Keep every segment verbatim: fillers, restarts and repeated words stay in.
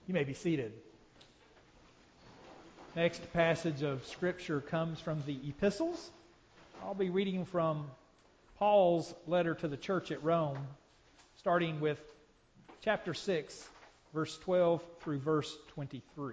You may be seated. Next passage of Scripture comes from the epistles. I'll be reading from Paul's letter to the church at Rome, starting with chapter six, verse twelve through verse twenty-three.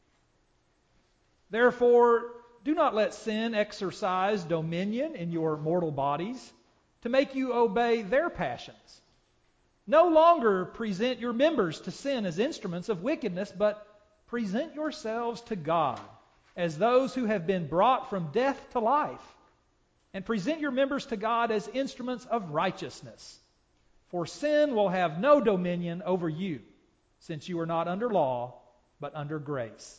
Therefore, do not let sin exercise dominion in your mortal bodies to make you obey their passions. No longer present your members to sin as instruments of wickedness, but present yourselves to God as those who have been brought from death to life, and present your members to God as instruments of righteousness. For sin will have no dominion over you, since you are not under law, but under grace.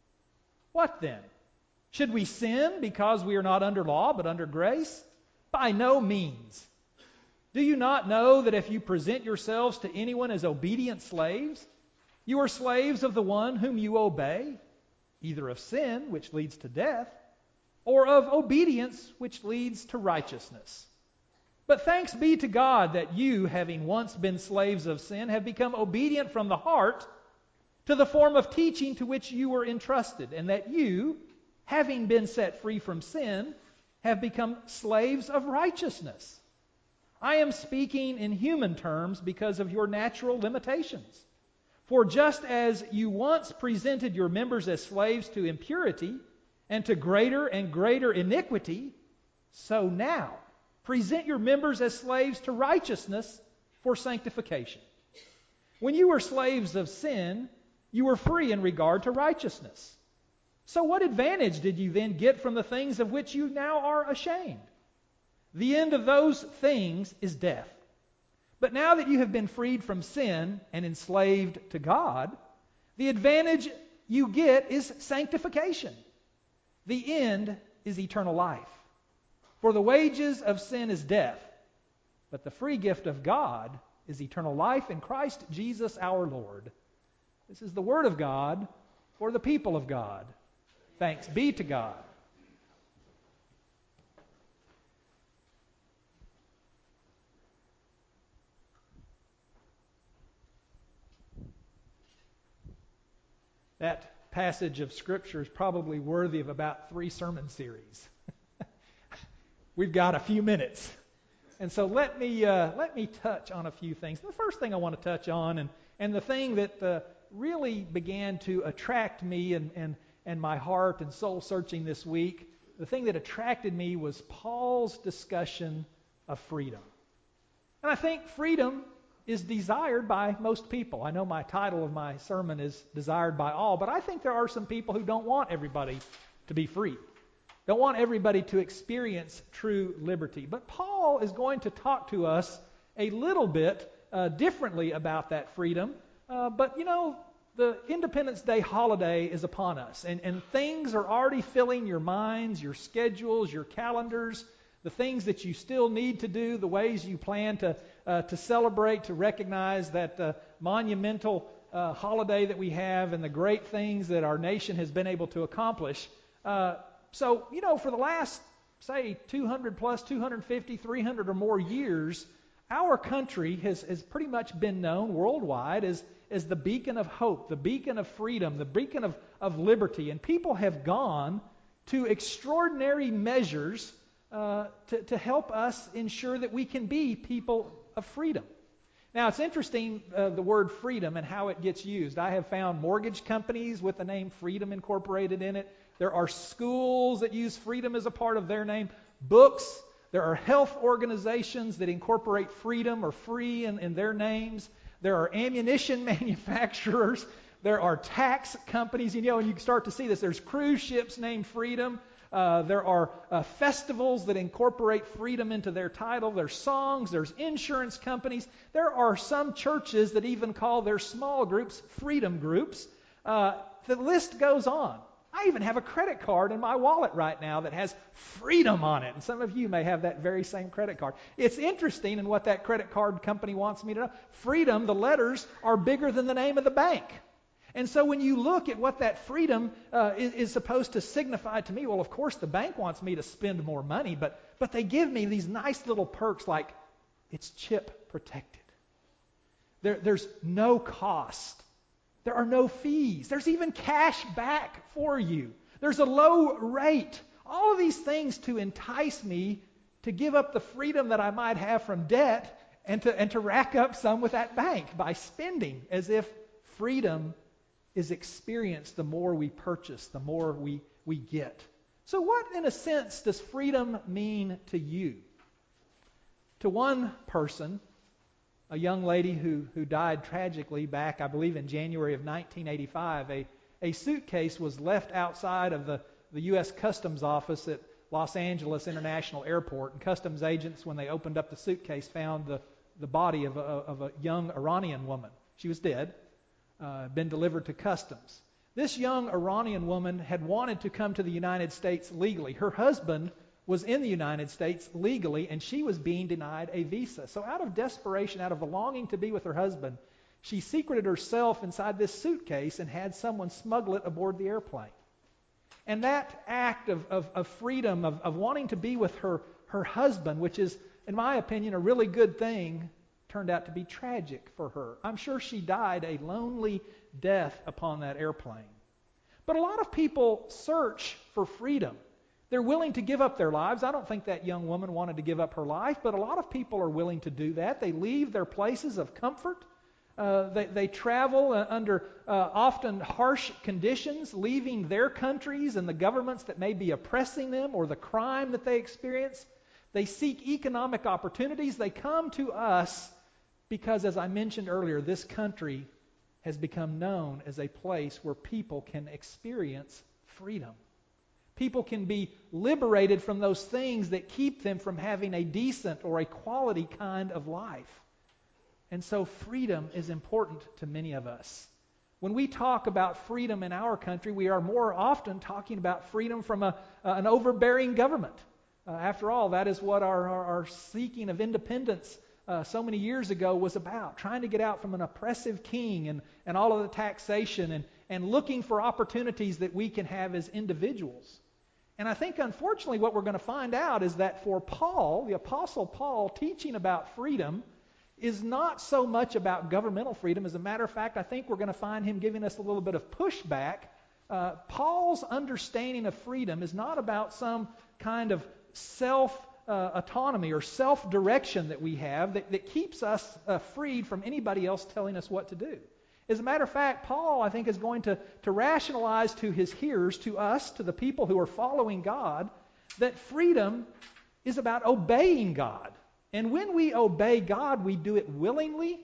What then? Should we sin because we are not under law, but under grace? By no means. Do you not know that if you present yourselves to anyone as obedient slaves, you are slaves of the one whom you obey, either of sin, which leads to death, or of obedience, which leads to righteousness? But thanks be to God that you, having once been slaves of sin, have become obedient from the heart to the form of teaching to which you were entrusted, and that you, having been set free from sin, have become slaves of righteousness. I am speaking in human terms because of your natural limitations. For just as you once presented your members as slaves to impurity and to greater and greater iniquity, so now present your members as slaves to righteousness for sanctification. When you were slaves of sin, you were free in regard to righteousness. So what advantage did you then get from the things of which you now are ashamed? The end of those things is death. But now that you have been freed from sin and enslaved to God, the advantage you get is sanctification. The end is eternal life. For the wages of sin is death, but the free gift of God is eternal life in Christ Jesus our Lord. This is the word of God for the people of God. Thanks be to God. That passage of Scripture is probably worthy of about three sermon series. We've got a few minutes. And so let me uh, let me touch on a few things. The first thing I want to touch on, and, and the thing that uh, really began to attract me and, and, and my heart and soul searching this week, the thing that attracted me was Paul's discussion of freedom. And I think freedom is desired by most people. I know my title of my sermon is Desired by All, but I think there are some people who don't want everybody to be free. Don't want everybody to experience true liberty. But Paul is going to talk to us a little bit uh, differently about that freedom. Uh, but, you know, the Independence Day holiday is upon us, and, and things are already filling your minds, your schedules, your calendars, the things that you still need to do, the ways you plan to uh, to celebrate, to recognize that uh, monumental uh, holiday that we have and the great things that our nation has been able to accomplish. Uh, so, you know, for the last, say, two hundred plus, two hundred fifty, three hundred or more years, our country has, has pretty much been known worldwide as, as the beacon of hope, the beacon of freedom, the beacon of, of liberty. And people have gone to extraordinary measures Uh, to, to help us ensure that we can be people of freedom. Now, it's interesting, uh, the word freedom and how it gets used. I have found mortgage companies with the name Freedom incorporated in it. There are schools that use freedom as a part of their name. Books. There are health organizations that incorporate freedom or free in, in their names. There are ammunition manufacturers. There are tax companies. You know, and you can start to see this. There's cruise ships named Freedom. Uh, there are uh, festivals that incorporate freedom into their title. There's songs. There's insurance companies. There are some churches that even call their small groups freedom groups. Uh, the list goes on. I even have a credit card in my wallet right now that has freedom on it. And some of you may have that very same credit card. It's interesting in what that credit card company wants me to know. Freedom, the letters, are bigger than the name of the bank. And so when you look at what that freedom uh, is, is supposed to signify to me, well, of course, the bank wants me to spend more money, but but they give me these nice little perks like it's chip protected. There, there's no cost. There are no fees. There's even cash back for you. There's a low rate. All of these things to entice me to give up the freedom that I might have from debt and to, and to rack up some with that bank by spending, as if freedom is experienced the more we purchase, the more we, we get. So what, in a sense, does freedom mean to you? To one person, a young lady who, who died tragically back, I believe, in January of nineteen eighty-five, a, a suitcase was left outside of the, the U S Customs office at Los Angeles International Airport. And customs agents, when they opened up the suitcase, found the, the body of a, of a young Iranian woman. She was dead, uh, been delivered to customs. This young Iranian woman had wanted to come to the United States legally. Her husband was in the United States legally, and she was being denied a visa. So out of desperation, out of a longing to be with her husband, she secreted herself inside this suitcase and had someone smuggle it aboard the airplane. And that act of, of, of freedom, of, of wanting to be with her, her husband, which is, in my opinion, a really good thing, turned out to be tragic for her. I'm sure she died a lonely death upon that airplane. But a lot of people search for freedom. They're willing to give up their lives. I don't think that young woman wanted to give up her life, but a lot of people are willing to do that. They leave their places of comfort. Uh, they, they travel uh, under uh, often harsh conditions, leaving their countries and the governments that may be oppressing them or the crime that they experience. They seek economic opportunities. They come to us because, as I mentioned earlier, this country has become known as a place where people can experience freedom. People can be liberated from those things that keep them from having a decent or a quality kind of life. And so freedom is important to many of us. When we talk about freedom in our country, we are more often talking about freedom from a, uh, an overbearing government. Uh, after all, that is what our, our, our seeking of independence uh, so many years ago was about, trying to get out from an oppressive king and, and all of the taxation and, and looking for opportunities that we can have as individuals. And I think, unfortunately, what we're going to find out is that for Paul, the Apostle Paul, teaching about freedom is not so much about governmental freedom. As a matter of fact, I think we're going to find him giving us a little bit of pushback. Uh, Paul's understanding of freedom is not about some kind of self-autonomy uh, or self-direction that we have that, that keeps us uh, freed from anybody else telling us what to do. As a matter of fact, Paul, I think, is going to, to rationalize to his hearers, to us, to the people who are following God, that freedom is about obeying God. And when we obey God, we do it willingly,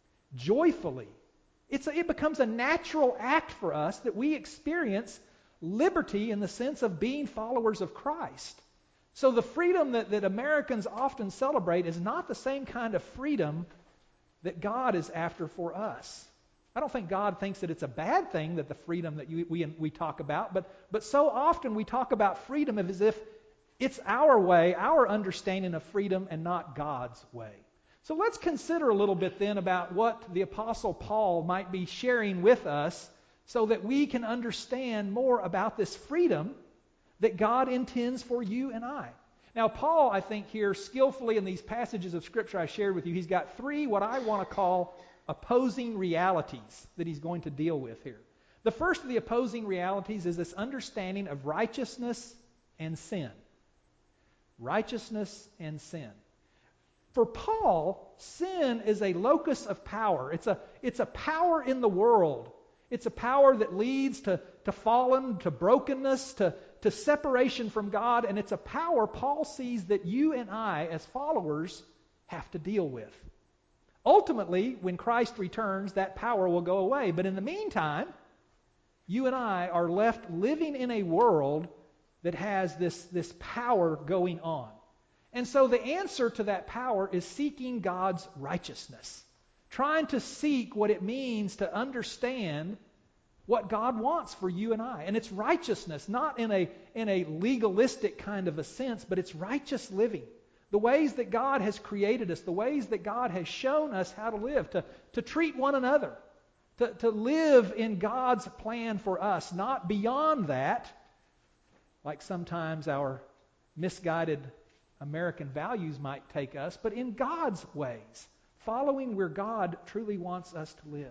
joyfully. It's a, it becomes a natural act for us that we experience liberty in the sense of being followers of Christ. So the freedom that, that Americans often celebrate is not the same kind of freedom that God is after for us. I don't think God thinks that it's a bad thing, that the freedom that you, we, we talk about, but, but so often we talk about freedom as if it's our way, our understanding of freedom, and not God's way. So let's consider a little bit then about what the Apostle Paul might be sharing with us so that we can understand more about this freedom that God intends for you and I. Now, Paul, I think here, skillfully in these passages of Scripture I shared with you, he's got three what I want to call opposing realities that he's going to deal with here. The first of the opposing realities is this understanding of righteousness and sin. Righteousness and sin. For Paul, sin is a locus of power. It's a, it's a power in the world. It's a power that leads to, to fallen, to brokenness, to, to separation from God, and it's a power Paul sees that you and I, as followers, have to deal with. Ultimately, when Christ returns, that power will go away. But in the meantime, you and I are left living in a world that has this, this power going on. And so the answer to that power is seeking God's righteousness. Trying to seek what it means to understand what God wants for you and I. And it's righteousness, not in a, in a legalistic kind of a sense, but it's righteous living. The ways that God has created us, the ways that God has shown us how to live, to, to treat one another, to, to live in God's plan for us, not beyond that, like sometimes our misguided American values might take us, but in God's ways, following where God truly wants us to live.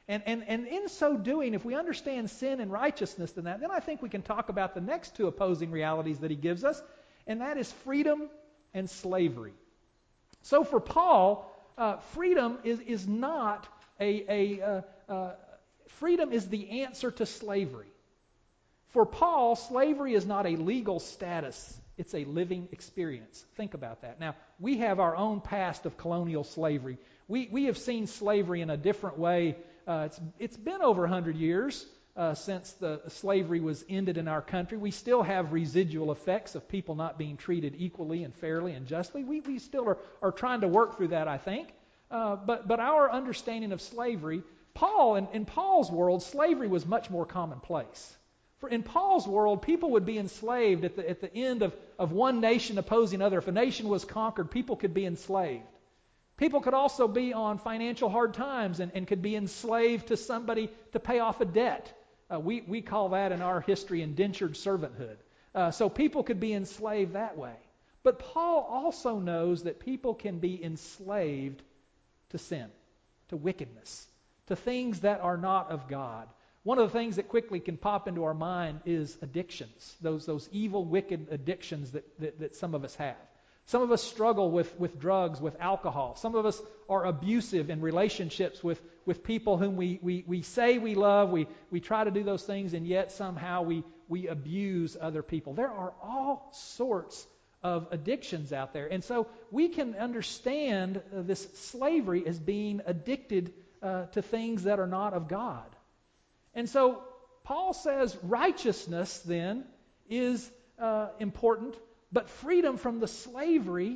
And, and, and in so doing, if we understand sin and righteousness in that, then I think we can talk about the next two opposing realities that he gives us, and that is freedom and slavery. So for Paul, uh, freedom is, is not a, a uh, uh, freedom is the answer to slavery. For Paul, slavery is not a legal status. It's a living experience. Think about that. Now, we have our own past of colonial slavery. We, we have seen slavery in a different way. Uh, it's, it's been over one hundred years uh, since the slavery was ended in our country. We still have residual effects of people not being treated equally and fairly and justly. We, we still are, are trying to work through that, I think. Uh, but, but our understanding of slavery, Paul, in, in Paul's world, slavery was much more commonplace. For in Paul's world, people would be enslaved at the, at the end of, of one nation opposing another. If a nation was conquered, people could be enslaved. People could also be on financial hard times and, and could be enslaved to somebody to pay off a debt. Uh, we, we call that in our history indentured servanthood. Uh, so people could be enslaved that way. But Paul also knows that people can be enslaved to sin, to wickedness, to things that are not of God. One of the things that quickly can pop into our mind is addictions, those, those evil, wicked addictions that, that, that some of us have. Some of us struggle with, with drugs, with alcohol. Some of us are abusive in relationships with, with people whom we, we, we say we love. We, we try to do those things, and yet somehow we, we abuse other people. There are all sorts of addictions out there. And so we can understand uh, this slavery as being addicted uh, to things that are not of God. And so Paul says righteousness then is uh, important, but freedom from the slavery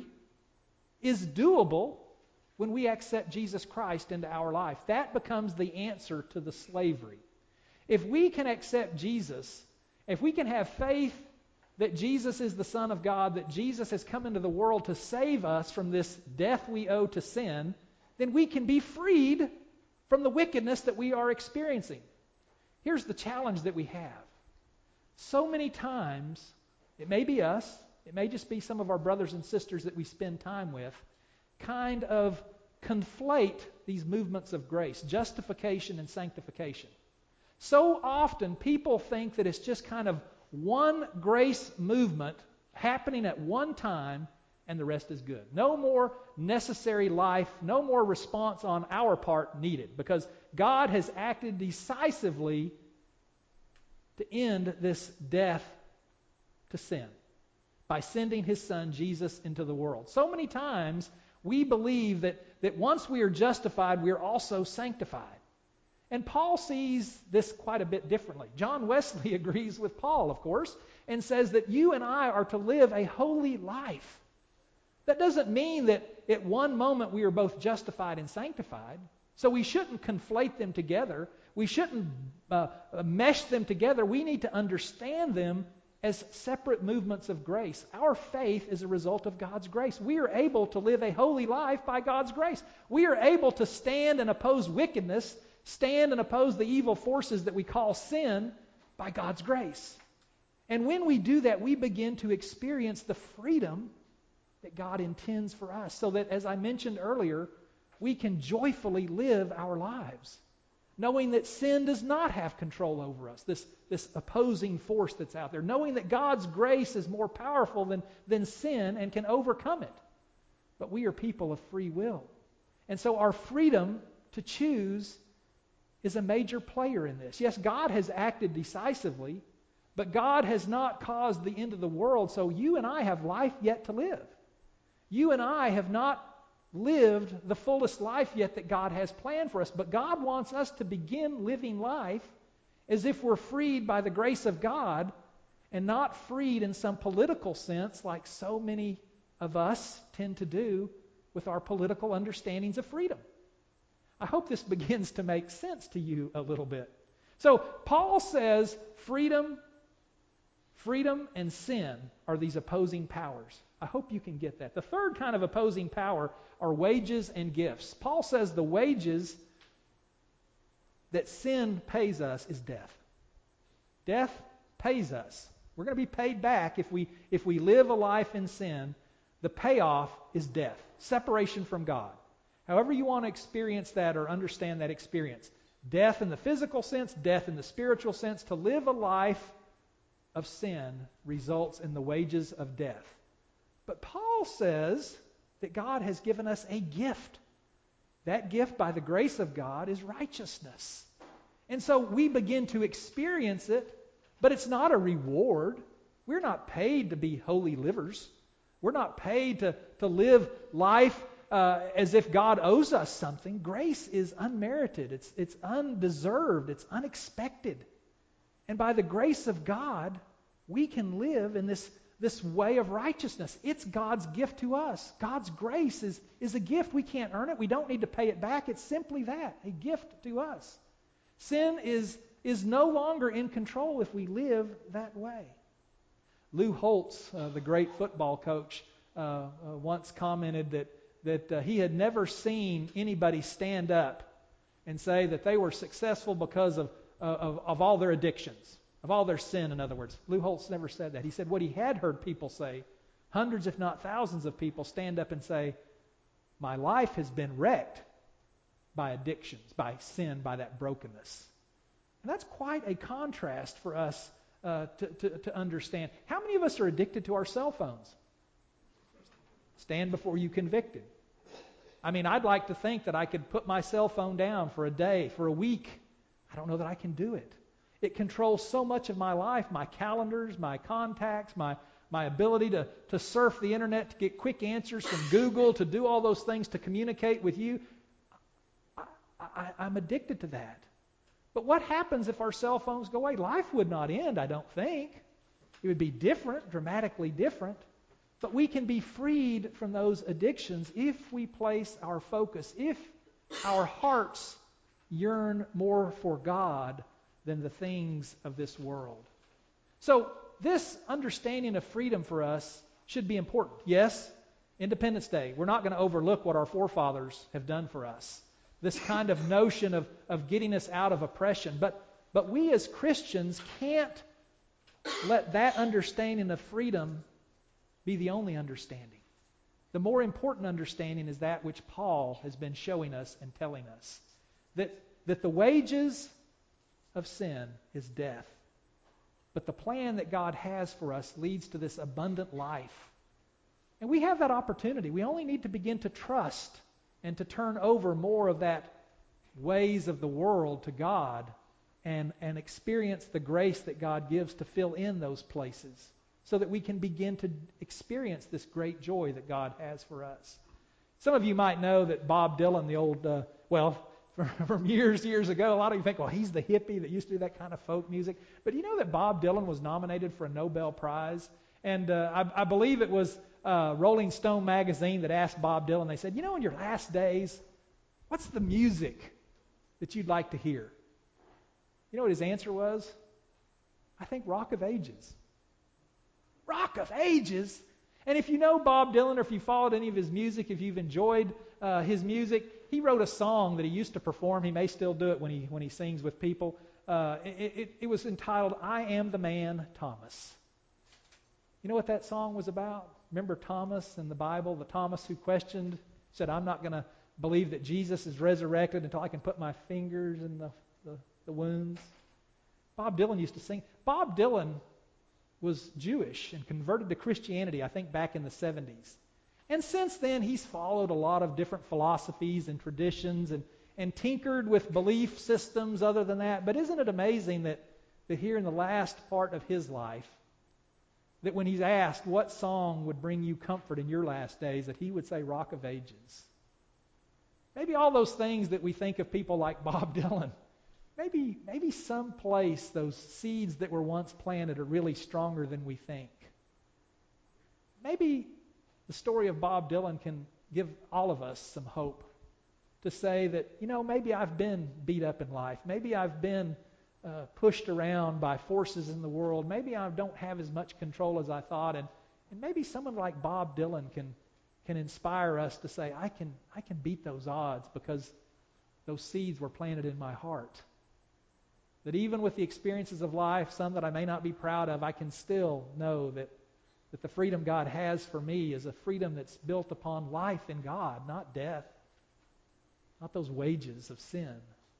is doable when we accept Jesus Christ into our life. That becomes the answer to the slavery. If we can accept Jesus, if we can have faith that Jesus is the Son of God, that Jesus has come into the world to save us from this death we owe to sin, then we can be freed from the wickedness that we are experiencing. Here's the challenge that we have. So many times, it may be us, it may just be some of our brothers and sisters that we spend time with, kind of conflate these movements of grace, justification and sanctification. So often people think that it's just kind of one grace movement happening at one time and the rest is good. No more necessary life, no more response on our part needed, because God has acted decisively to end this death to sin by sending His Son Jesus into the world. So many times we believe that, that once we are justified, we are also sanctified. And Paul sees this quite a bit differently. John Wesley agrees with Paul, of course, and says that you and I are to live a holy life. That doesn't mean that at one moment we are both justified and sanctified. So we shouldn't conflate them together. We shouldn't uh, mesh them together. We need to understand them as separate movements of grace. Our faith is a result of God's grace. We are able to live a holy life by God's grace. We are able to stand and oppose wickedness, stand and oppose the evil forces that we call sin by God's grace. And when we do that, we begin to experience the freedom that God intends for us, so that, as I mentioned earlier, we can joyfully live our lives, knowing that sin does not have control over us, this, this opposing force that's out there, knowing that God's grace is more powerful than, than sin and can overcome it. But we are people of free will. And so our freedom to choose is a major player in this. Yes, God has acted decisively, but God has not caused the end of the world, so you and I have life yet to live. You and I have not lived the fullest life yet that God has planned for us, but God wants us to begin living life as if we're freed by the grace of God and not freed in some political sense like so many of us tend to do with our political understandings of freedom. I hope this begins to make sense to you a little bit. So Paul says freedom, freedom and sin are these opposing powers. I hope you can get that. The third kind of opposing power are wages and gifts. Paul says the wages that sin pays us is death. Death pays us. We're going to be paid back if we if we live a life in sin. The payoff is death, separation from God. However you want to experience that or understand that experience, Death in the physical sense, death in the spiritual sense. To live a life of sin results in the wages of death. But Paul says that God has given us a gift. That gift, by the grace of God, is righteousness. And so we begin to experience it, but it's not a reward. We're not paid to be holy livers. We're not paid to, to live life uh, as if God owes us something. Grace is unmerited. It's, it's undeserved. It's unexpected. And by the grace of God, we can live in this, this way of righteousness. It's God's gift to us. God's grace is, is a gift. We can't earn it. We don't need to pay it back. It's simply that, a gift to us. Sin is, is no longer in control if we live that way. Lou Holtz, uh, the great football coach, uh, uh, once commented that, that uh, he had never seen anybody stand up and say that they were successful because of, uh, of, of all their addictions, of all their sin, in other words. Lou Holtz never said that. He said what he had heard people say, hundreds if not thousands of people stand up and say, my life has been wrecked by addictions, by sin, by that brokenness. And that's quite a contrast for us uh, to, to, to understand. How many of us are addicted to our cell phones? Stand before you convicted. I mean, I'd like to think that I could put my cell phone down for a day, for a week. I don't know that I can do it. It controls so much of my life, my calendars, my contacts, my, my ability to, to surf the internet, to get quick answers from Google, to do all those things, to communicate with you. I, I, I'm addicted to that. But what happens if our cell phones go away? Life would not end, I don't think. It would be different, dramatically different. But we can be freed from those addictions if we place our focus, if our hearts yearn more for God than the things of this world. So this understanding of freedom for us should be important. Yes, Independence Day. We're not going to overlook what our forefathers have done for us. This kind of notion of, of getting us out of oppression. But, but we as Christians can't let that understanding of freedom be the only understanding. The more important understanding is that which Paul has been showing us and telling us. That, that the wages of sin is death. But the plan that God has for us leads to this abundant life. And we have that opportunity. We only need to begin to trust and to turn over more of that ways of the world to God and, and experience the grace that God gives to fill in those places so that we can begin to experience this great joy that God has for us. Some of you might know that Bob Dylan, the old, uh, well, from years, years ago, a lot of you think, well, he's the hippie that used to do that kind of folk music. But you know that Bob Dylan was nominated for a Nobel Prize? And uh, I, I believe it was uh, Rolling Stone magazine that asked Bob Dylan, they said, you know, in your last days, what's the music that you'd like to hear? You know what his answer was? I think Rock of Ages. Rock of Ages? And if you know Bob Dylan or if you followed any of his music, if you've enjoyed uh, his music, he wrote a song that he used to perform. He may still do it when he when he sings with people. Uh, it, it, it was entitled, I Am the Man, Thomas. You know what that song was about? Remember Thomas in the Bible, the Thomas who questioned, said, I'm not going to believe that Jesus is resurrected until I can put my fingers in the, the, the wounds. Bob Dylan used to sing. Bob Dylan was Jewish and converted to Christianity, I think, back in the seventies. And since then, he's followed a lot of different philosophies and traditions and, and tinkered with belief systems other than that. But isn't it amazing that, that here in the last part of his life, that when he's asked what song would bring you comfort in your last days, that he would say Rock of Ages. Maybe all those things that we think of people like Bob Dylan, maybe maybe someplace those seeds that were once planted are really stronger than we think. Maybe the story of Bob Dylan can give all of us some hope to say that, you know, maybe I've been beat up in life. Maybe I've been uh, pushed around by forces in the world. Maybe I don't have as much control as I thought. And, and maybe someone like Bob Dylan can can inspire us to say, I can I can beat those odds because those seeds were planted in my heart. That even with the experiences of life, some that I may not be proud of, I can still know that, that the freedom God has for me is a freedom that's built upon life in God, not death, not those wages of sin.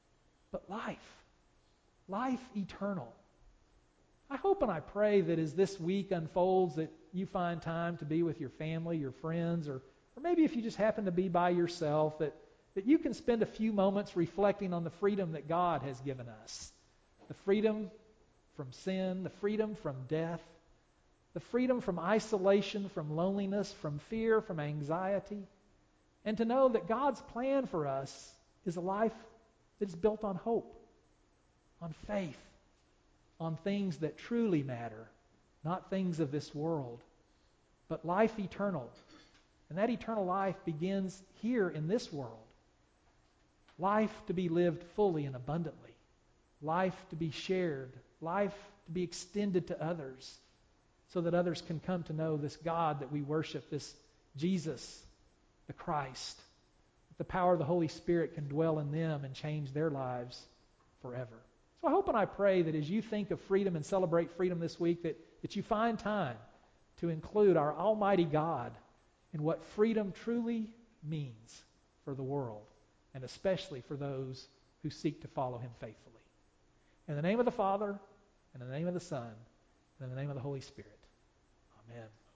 but life. Life eternal. I hope and I pray that as this week unfolds that you find time to be with your family, your friends, or, or maybe if you just happen to be by yourself, that, that you can spend a few moments reflecting on the freedom that God has given us. The freedom from sin, the freedom from death, the freedom from isolation, from loneliness, from fear, from anxiety, and to know that God's plan for us is a life that's built on hope, on faith, on things that truly matter, not things of this world, but life eternal. And that eternal life begins here in this world. Life to be lived fully and abundantly. Life to be shared. Life to be extended to others so that others can come to know this God that we worship, this Jesus, the Christ. The power of the Holy Spirit can dwell in them and change their lives forever. So I hope and I pray that as you think of freedom and celebrate freedom this week, that, that you find time to include our Almighty God in what freedom truly means for the world, and especially for those who seek to follow Him faithfully. In the name of the Father, and in the name of the Son, and in the name of the Holy Spirit. Amen.